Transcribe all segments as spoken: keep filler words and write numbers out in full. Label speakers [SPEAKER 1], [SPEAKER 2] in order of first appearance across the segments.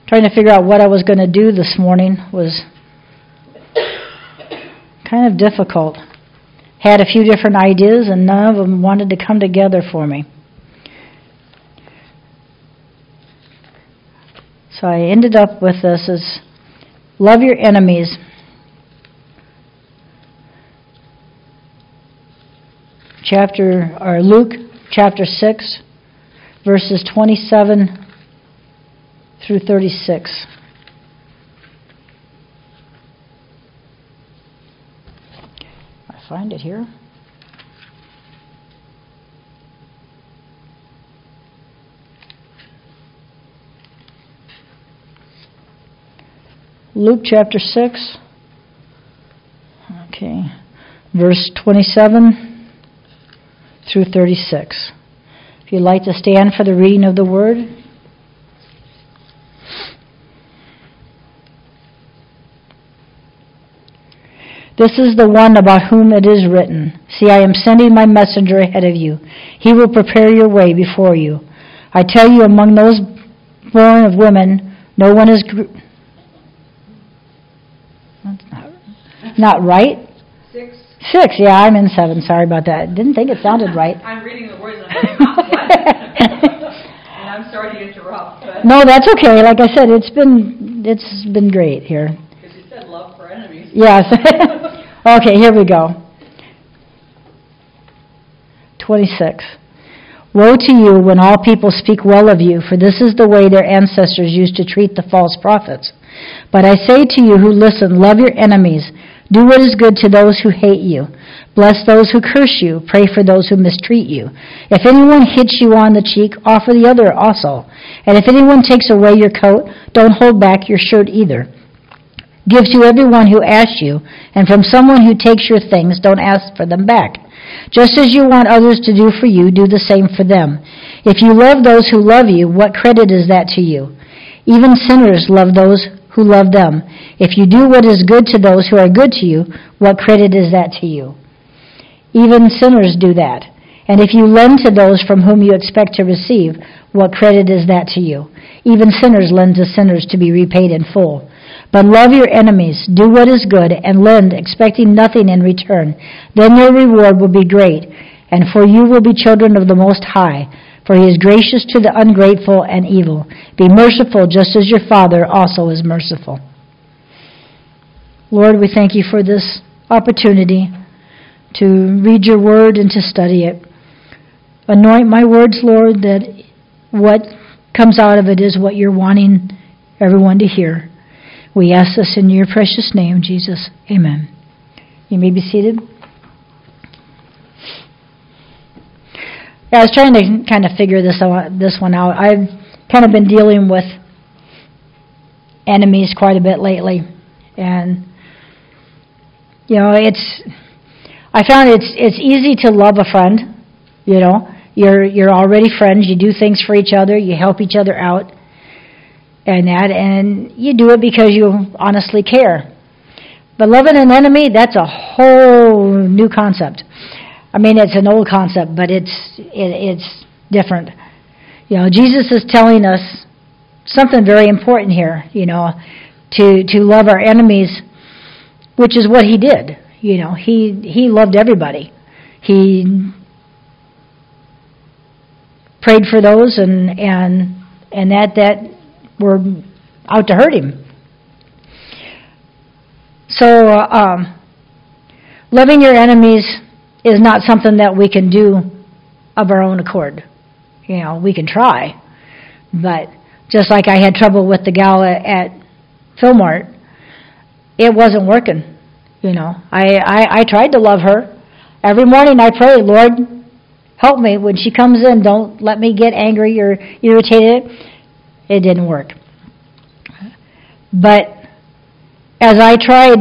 [SPEAKER 1] trying to figure out what I was going to do this morning was kind of difficult. Had a few different ideas, and none of them wanted to come together for me. So I ended up with this as love your enemies. Chapter or Luke chapter six, verses twenty-seven through thirty-six. I find it here. Luke chapter six, okay, verse twenty-seven through thirty-six. If you'd like to stand for the reading of the word. This is the one about whom it is written, "See, I am sending my messenger ahead of you. He will prepare your way before you. I tell you, among those born of women, no one is..." Gr- That's not, not right.
[SPEAKER 2] Six.
[SPEAKER 1] Six, yeah, I'm in seven. Sorry about that. Didn't think it sounded right.
[SPEAKER 2] I'm reading the words and I'm like, "Huh, what?" And I'm sorry to interrupt. But
[SPEAKER 1] No, that's okay. Like I said, it's been it's been great here.
[SPEAKER 2] Because you said love for enemies.
[SPEAKER 1] Yes. Okay, here we go. twenty-six. Woe to you when all people speak well of you, for this is the way their ancestors used to treat the false prophets. But I say to you who listen, love your enemies. Do what is good to those who hate you. Bless those who curse you. Pray for those who mistreat you. If anyone hits you on the cheek, offer the other also. And if anyone takes away your coat, don't hold back your shirt either. Give to everyone who asks you, and from someone who takes your things, don't ask for them back. Just as you want others to do for you, do the same for them. If you love those who love you, what credit is that to you? Even sinners love those who love them. If you do what is good to those who are good to you, what credit is that to you? Even sinners do that. And if you lend to those from whom you expect to receive, what credit is that to you? Even sinners lend to sinners to be repaid in full. But love your enemies, do what is good, and lend, expecting nothing in return. Then your reward will be great, and for you will be children of the Most High, for he is gracious to the ungrateful and evil. Be merciful just as your Father also is merciful. Lord, we thank you for this opportunity to read your word and to study it. Anoint my words, Lord, that what comes out of it is what you're wanting everyone to hear. We ask this in your precious name, Jesus. Amen. You may be seated. I was trying to kind of figure this out, this one out. I've kind of been dealing with enemies quite a bit lately, and you know, it's. I found it's it's easy to love a friend. You know, you're you're already friends. You do things for each other. You help each other out, and that, and you do it because you honestly care. But loving an enemy, that's a whole new concept. I mean, it's an old concept, but it's it, it's different. You know, Jesus is telling us something very important here. You know, to to love our enemies, which is what he did. You know, he he loved everybody. He prayed for those and and and that that were out to hurt him. So, uh, um, loving your enemies is not something that we can do of our own accord. You know, we can try, but just like I had trouble with the gal at, at Philmart, it wasn't working. You know, I, I, I tried to love her. Every morning I pray, Lord, help me. When she comes in, don't let me get angry or irritated. It didn't work. But as I tried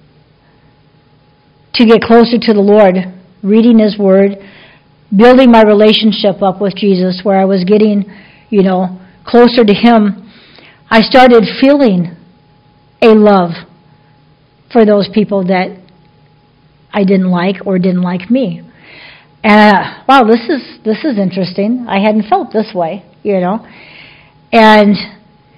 [SPEAKER 1] to get closer to the Lord, reading His Word, building my relationship up with Jesus, where I was getting, you know, closer to Him, I started feeling a love for those people that I didn't like or didn't like me. And uh, wow, this is this is interesting. I hadn't felt this way, you know. And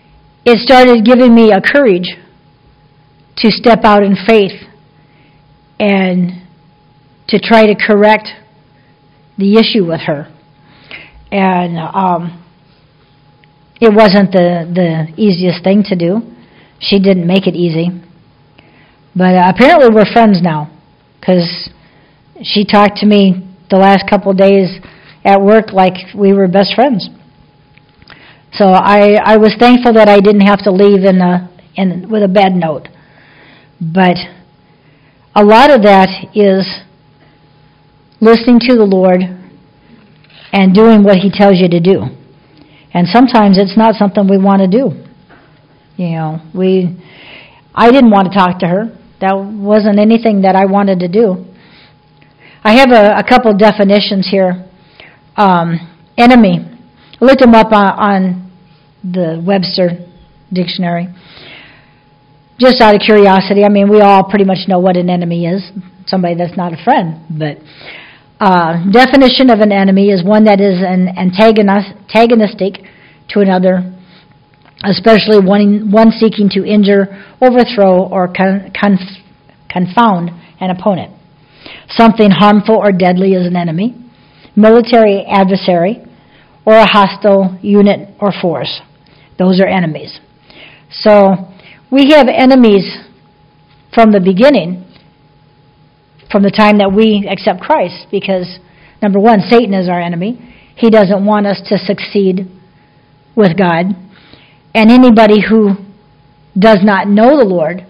[SPEAKER 1] it started giving me a courage to step out in faith and to try to correct the issue with her. And um, it wasn't the, the easiest thing to do. She didn't make it easy. But uh, apparently we're friends now, because she talked to me the last couple of days at work like we were best friends. So I, I was thankful that I didn't have to leave in a, in with a bad note. But a lot of that is listening to the Lord and doing what He tells you to do. And sometimes it's not something we want to do. You know, we, I didn't want to talk to her. That wasn't anything that I wanted to do. I have a, a couple definitions here. Um, enemy. I looked them up on, on the Webster Dictionary. Just out of curiosity. I mean, we all pretty much know what an enemy is. Somebody that's not a friend. But uh, definition of an enemy is one that is an antagonistic to another, especially one, one seeking to injure, overthrow, or con, conf, confound an opponent. Something harmful or deadly is an enemy, military adversary, or a hostile unit or force. Those are enemies. So we have enemies from the beginning, from the time that we accept Christ, because, number one, Satan is our enemy. He doesn't want us to succeed with God. And anybody who does not know the Lord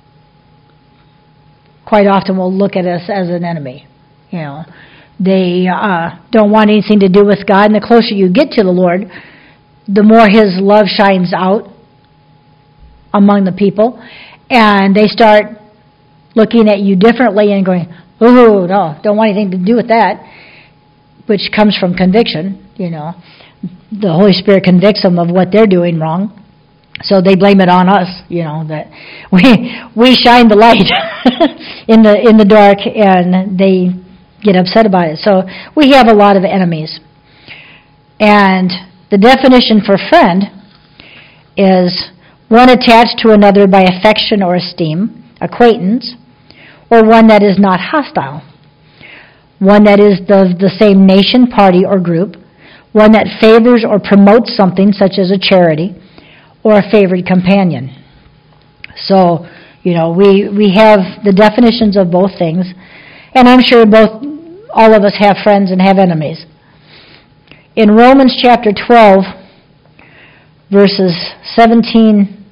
[SPEAKER 1] quite often will look at us as an enemy. You know, they uh, don't want anything to do with God, and the closer you get to the Lord, the more His love shines out among the people, and they start looking at you differently and going, "Oh no, don't want anything to do with that," which comes from conviction. You know, the Holy Spirit convicts them of what they're doing wrong. So they blame it on us, you know, that we we shine the light in the in the dark, and they get upset about it. So we have a lot of enemies. And the definition for friend is one attached to another by affection or esteem, acquaintance, or one that is not hostile, one that is of the same nation, party, or group, one that favors or promotes something such as a charity, or a favored companion. So, you know, we, we have the definitions of both things, and I'm sure both, all of us have friends and have enemies. In Romans chapter twelve, verses seventeen,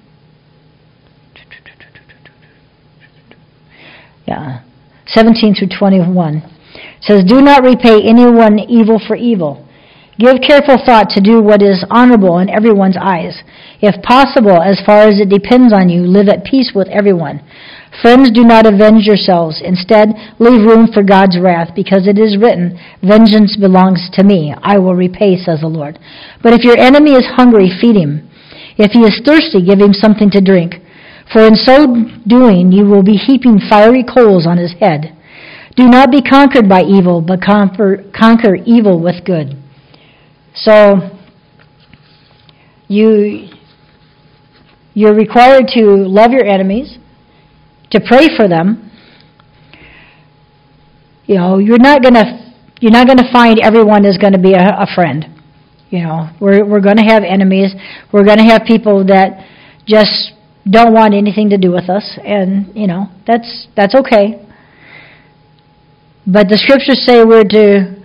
[SPEAKER 1] yeah, seventeen through twenty-one, it says, "Do not repay anyone evil for evil. Give careful thought to do what is honorable in everyone's eyes. If possible, as far as it depends on you, live at peace with everyone. Friends, do not avenge yourselves. Instead, leave room for God's wrath, because it is written, 'Vengeance belongs to me. I will repay,' says the Lord. But if your enemy is hungry, feed him. If he is thirsty, give him something to drink. For in so doing, you will be heaping fiery coals on his head. Do not be conquered by evil, but conquer, conquer evil with good." So, you, you're required to love your enemies, to pray for them. You know, you're not gonna, you're not gonna find everyone is gonna be a, a friend. You know, we're we're gonna have enemies. We're gonna have people that just don't want anything to do with us, and you know, that's that's okay. But the scriptures say we're to.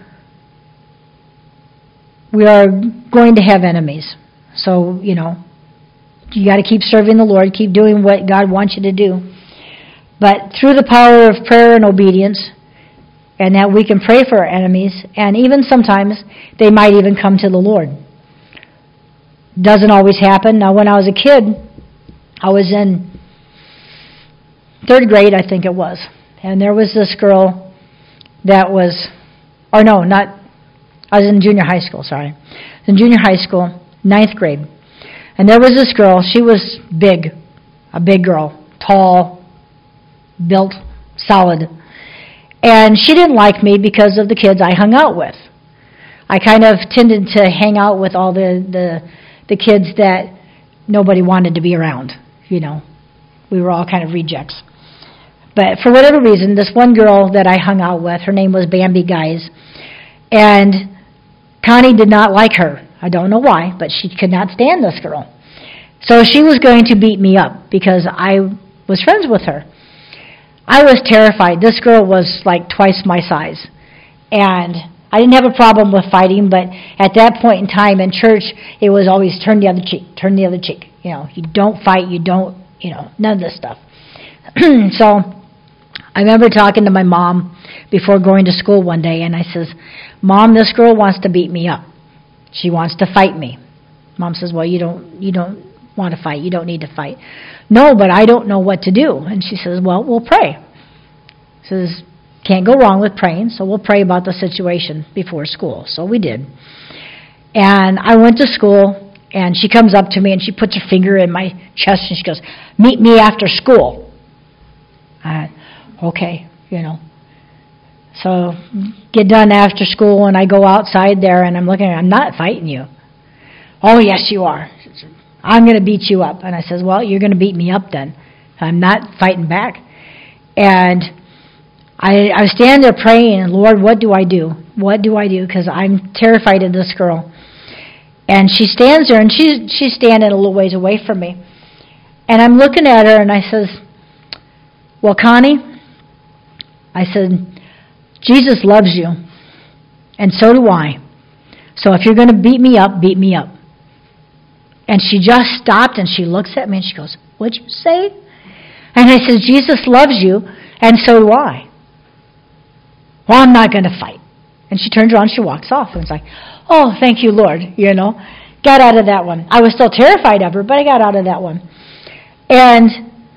[SPEAKER 1] We are going to have enemies. So, you know, you got to keep serving the Lord, keep doing what God wants you to do. But through the power of prayer and obedience, and that we can pray for our enemies, and even sometimes they might even come to the Lord. Doesn't always happen. Now, when I was a kid, I was in third grade, I think it was, and there was this girl that was, or no, not, I was in junior high school, sorry. In junior high school, ninth grade. And there was this girl, she was big, a big girl, tall, built, solid. And she didn't like me because of the kids I hung out with. I kind of tended to hang out with all the, the, the kids that nobody wanted to be around, you know. We were all kind of rejects. But for whatever reason, this one girl that I hung out with, her name was Bambi Guys, and Connie did not like her. I don't know why, but she could not stand this girl. So she was going to beat me up because I was friends with her. I was terrified. This girl was like twice my size. And I didn't have a problem with fighting, but at that point in time in church, it was always turn the other cheek, turn the other cheek. You know, you don't fight, you don't, you know, none of this stuff. So I remember talking to my mom before going to school one day, and I says, Mom, this girl wants to beat me up. She wants to fight me. Mom says, well, you don't, you don't want to fight. You don't need to fight. No, but I don't know what to do. And she says, well, we'll pray. Says, can't go wrong with praying, so we'll pray about the situation before school. So we did. And I went to school, and she comes up to me, and she puts her finger in my chest, and she goes, meet me after school. I, okay, you know. So get done after school, and I go outside there, and I'm looking, I'm not fighting you. Oh, yes, you are. I'm going to beat you up. And I says, well, you're going to beat me up then. I'm not fighting back. And I, I was standing there praying, and Lord, what do I do? What do I do? Because I'm terrified of this girl. And she stands there, and she's, she's standing a little ways away from me. And I'm looking at her, and I says, well, Connie, I said, Jesus loves you, and so do I. So if you're going to beat me up, beat me up. And she just stopped, and she looks at me, and she goes, what'd you say? And I said, Jesus loves you, and so do I. Well, I'm not going to fight. And she turns around, she walks off, and it's like, oh, thank you, Lord, you know. Got out of that one. I was still terrified of her, but I got out of that one. And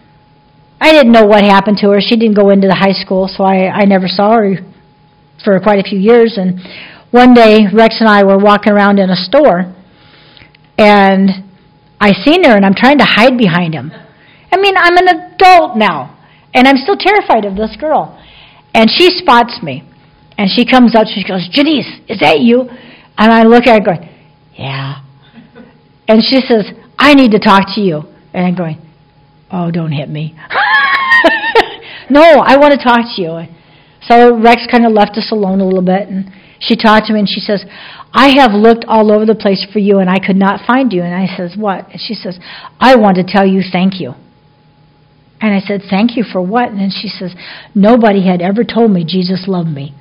[SPEAKER 1] I didn't know what happened to her. She didn't go into the high school, so I, I never saw her for quite a few years. And one day, Rex and I were walking around in a store, and I seen her, and I'm trying to hide behind him. I mean, I'm an adult now, and I'm still terrified of this girl. And she spots me, and she comes up, she goes, Janice, is that you? And I look at her going, yeah. And she says, I need to talk to you. And I'm going, oh, don't hit me. No, I want to talk to you. So Rex kind of left us alone a little bit, and she talked to me, and she says, I have looked all over the place for you, and I could not find you. And I says, what? And she says, I want to tell you thank you. And I said, thank you for what? And then she says, nobody had ever told me Jesus loved me.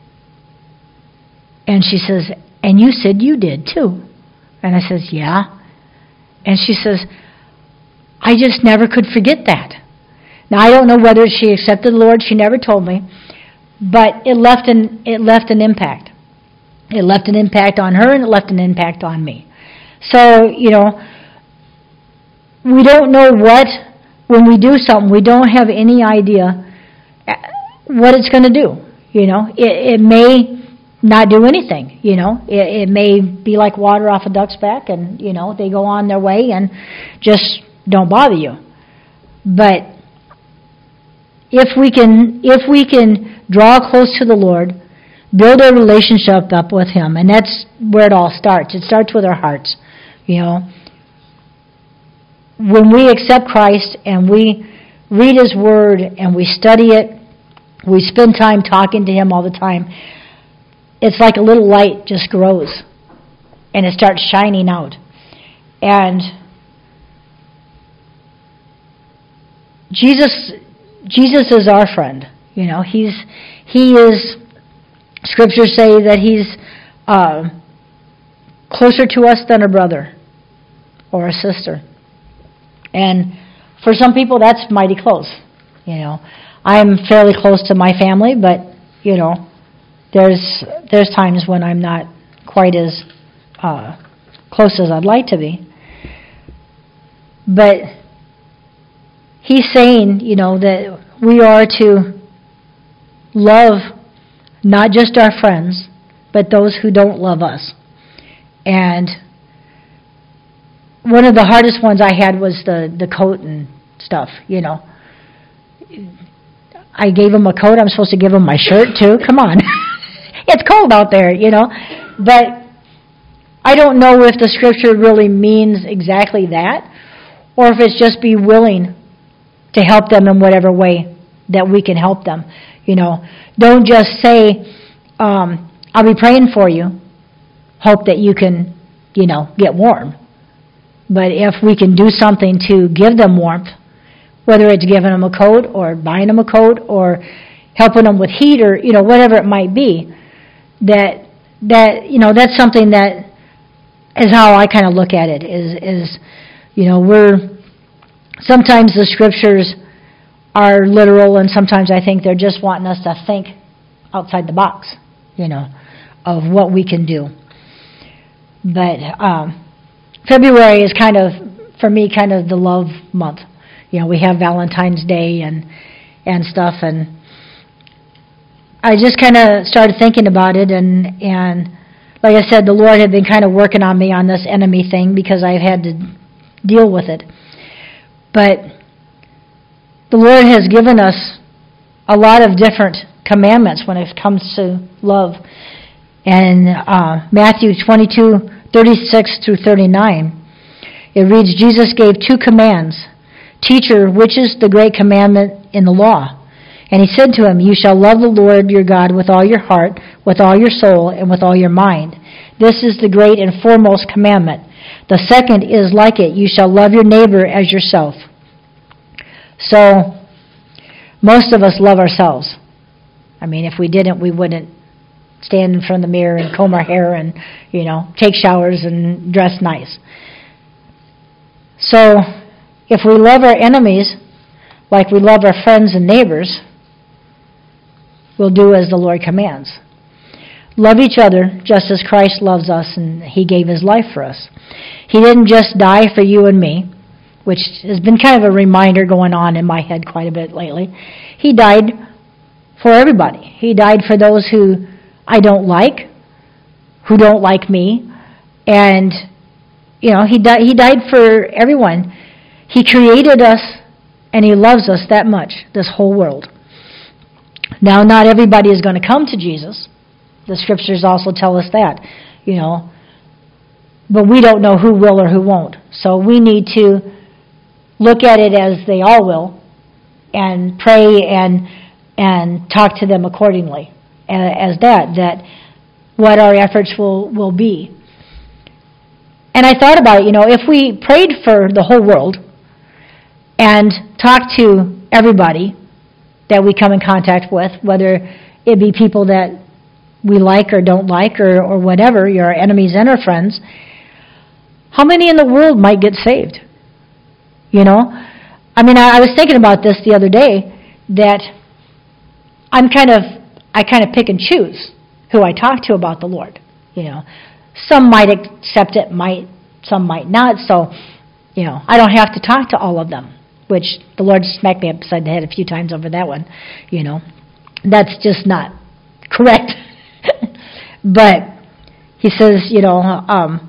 [SPEAKER 1] And she says, and you said you did too. And I says, yeah. And she says, I just never could forget that. Now, I don't know whether she accepted the Lord. She never told me. But it left an, it left an impact. It left an impact on her, and it left an impact on me. So, you know, we don't know what, when we do something, we don't have any idea what it's going to do. You know, it, it may not do anything, you know. It, it may be like water off a duck's back, and, you know, they go on their way and just don't bother you. But if we can, if we can draw close to the Lord, build a relationship up with Him, and that's where it all starts. It starts with our hearts, you know. When we accept Christ and we read His Word and we study it, we spend time talking to Him all the time, it's like a little light just grows and it starts shining out. And Jesus Jesus is our friend. You know, He's He is, Scriptures say that He's uh, closer to us than a brother or a sister. And for some people, that's mighty close. You know, I'm fairly close to my family, but, you know, there's there's times when I'm not quite as uh, close as I'd like to be. But He's saying, you know, that we are to love not just our friends, but those who don't love us. And one of the hardest ones I had was the, the coat and stuff, you know. I gave him a coat. I'm supposed to give him my shirt, too. Come on. It's cold out there, you know. But I don't know if the Scripture really means exactly that, or if it's just be willing to help them in whatever way that we can help them. You know, don't just say, um, I'll be praying for you, hope that you can, you know, get warm. But if we can do something to give them warmth, whether it's giving them a coat or buying them a coat or helping them with heat or, you know, whatever it might be, that, that you know, that's something that is how I kind of look at it, is, is, you know, we're, sometimes the scriptures are literal, and sometimes I think they're just wanting us to think outside the box, you know, of what we can do. But um, February is kind of, for me, kind of the love month. You know, we have Valentine's Day and and stuff, and I just kind of started thinking about it, and, and like I said, the Lord had been kind of working on me on this enemy thing because I've had to deal with it. But the Lord has given us a lot of different commandments when it comes to love. And uh, Matthew twenty-two, thirty-six through thirty-nine, it reads, Jesus gave two commands. Teacher, which is the great commandment in the law? And he said to him, you shall love the Lord your God with all your heart, with all your soul, and with all your mind. This is the great and foremost commandment. The second is like it. You shall love your neighbor as yourself. So, most of us love ourselves. I mean, if we didn't, we wouldn't stand in front of the mirror and comb our hair and, you know, take showers and dress nice. So, if we love our enemies like we love our friends and neighbors, we'll do as the Lord commands. Love each other just as Christ loves us, and he gave his life for us. He didn't just die for you and me, which has been kind of a reminder going on in my head quite a bit lately. He died for everybody. He died for those who I don't like, who don't like me, and, you know, he, di- he died for everyone. He created us, and he loves us that much, this whole world. Now, not everybody is going to come to Jesus. The scriptures also tell us that, you know, but we don't know who will or who won't. So we need to look at it as they all will, and pray and and talk to them accordingly as that, that what our efforts will, will be. And I thought about it, you know, if we prayed for the whole world and talked to everybody that we come in contact with, whether it be people that we like or don't like or, or whatever, your enemies and our friends, how many in the world might get saved? You know? I mean, I, I was thinking about this the other day, that I'm kind of, I kind of pick and choose who I talk to about the Lord. You know? Some might accept it, might, some might not, so, you know, I don't have to talk to all of them, which the Lord smacked me upside the head a few times over that one, you know. That's just not correct. But he says, you know, um,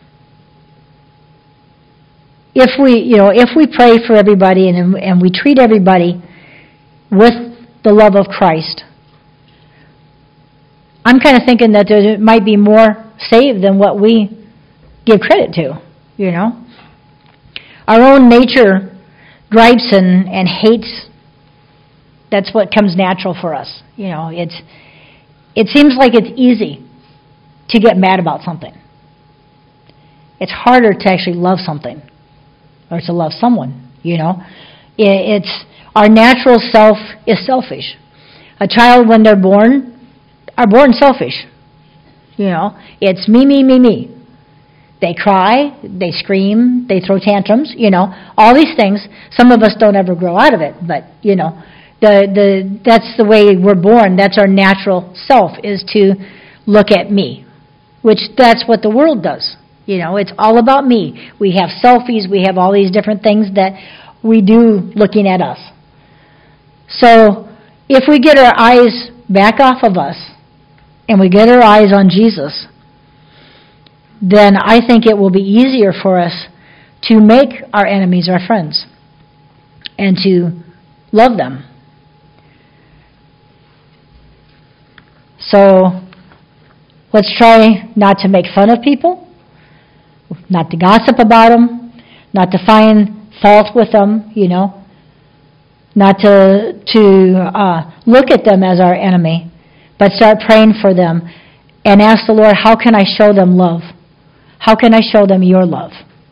[SPEAKER 1] if we, you know, if we pray for everybody and and we treat everybody with the love of Christ, I'm kind of thinking that there might be more saved than what we give credit to. You know, our own nature gripes and and hates. That's what comes natural for us. You know, it's it seems like it's easy to get mad about something. It's harder to actually love something or to love someone, you know. It's our natural self is selfish. A child, when they're born, are born selfish. You know, it's me, me, me, me. They cry, they scream, they throw tantrums, you know, all these things. Some of us don't ever grow out of it, but, you know, the the that's the way we're born. That's our natural self, is to look at me. Which that's what the world does. You know, it's all about me. We have selfies, we have all these different things that we do looking at us. So if we get our eyes back off of us and we get our eyes on Jesus, then I think it will be easier for us to make our enemies our friends and to love them. So let's try not to make fun of people, not to gossip about them, not to find fault with them, you know, not to to uh, look at them as our enemy, but start praying for them and ask the Lord, how can I show them love? How can I show them your love?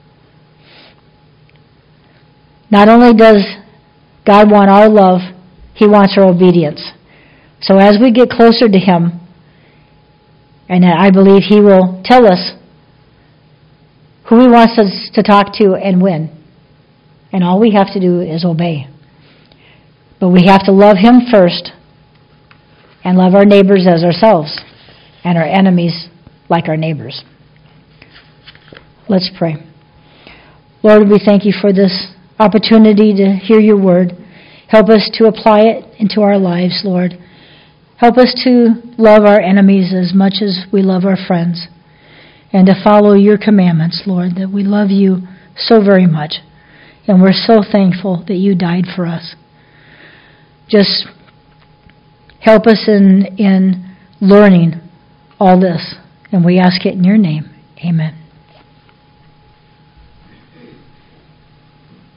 [SPEAKER 1] Not only does God want our love, He wants our obedience. So as we get closer to Him, and I believe He will tell us who He wants us to talk to and when. And all we have to do is obey. But we have to love Him first and love our neighbors as ourselves and our enemies like our neighbors. Let's pray. Lord, we thank You for this opportunity to hear Your word. Help us to apply it into our lives, Lord. Help us to love our enemies as much as we love our friends, and to follow Your commandments, Lord, that we love You so very much. And we're so thankful that You died for us. Just help us in, in learning all this. And we ask it in Your name. Amen.